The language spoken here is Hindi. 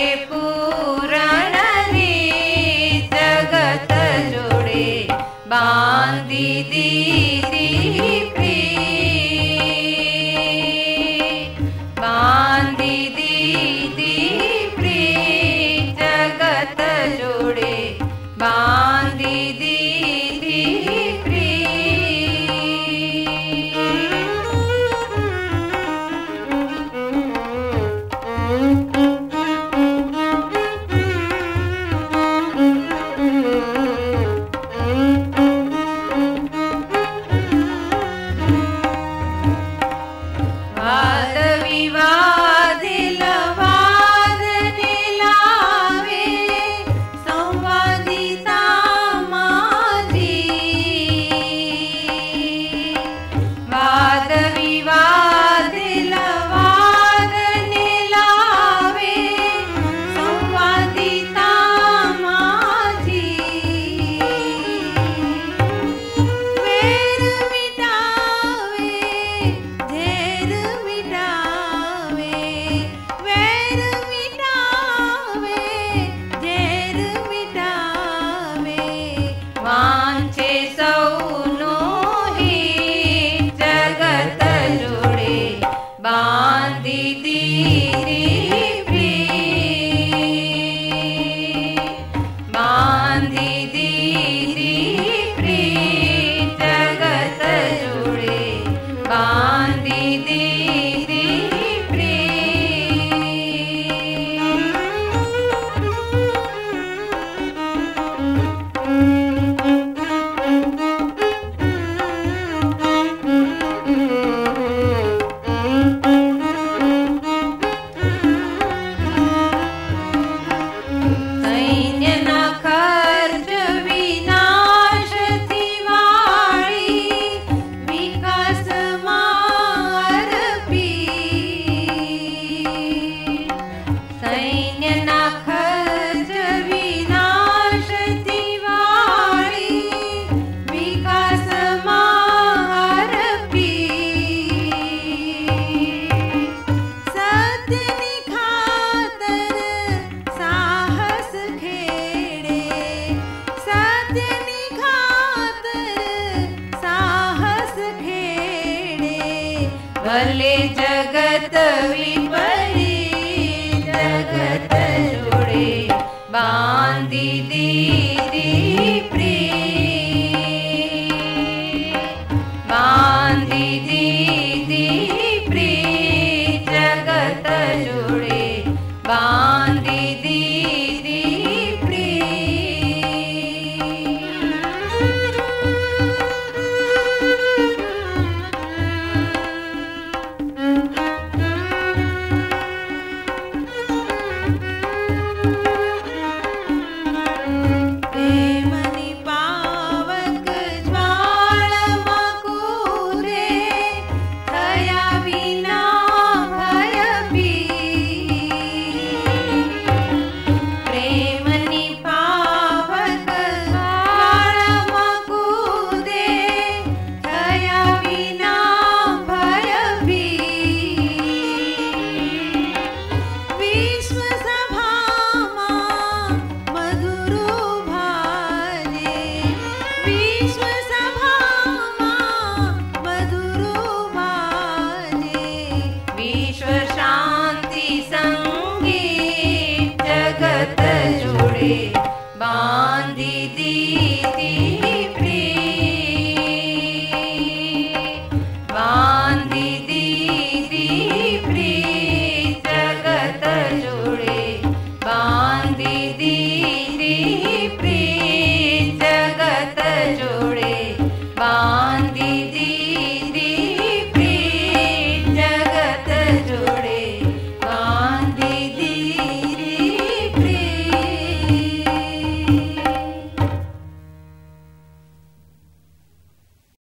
पूरण रीत जगत जोड़े बांधी दीदी प्रीत, बांधी दीदी प्रीत जगत जोड़े बांधी दीदी वाद विवाद लवाद निलावे संवादिता माझी, वाद विवाद लवाद निलावे संवादिता माझी, वेर मिटावे झेर मिटावे, वेर मिटावे झेर मिटावे, वांछे सौनो ही जगत जोड़े बांधी दीदी प्रीत, बांधी दीदी प्रीत जगत जोड़े बांधी दीदी सैन्य न खर्च विनाश थी वाली विकास मारपी, सैन्य न खर्च विनाश थी वाली विकास मारपी, सत्य निखातर साहस खेड़े, सत्य निखातर साहस खेड़े, भले जगत विपरीत जगत जोड़े बांधी दी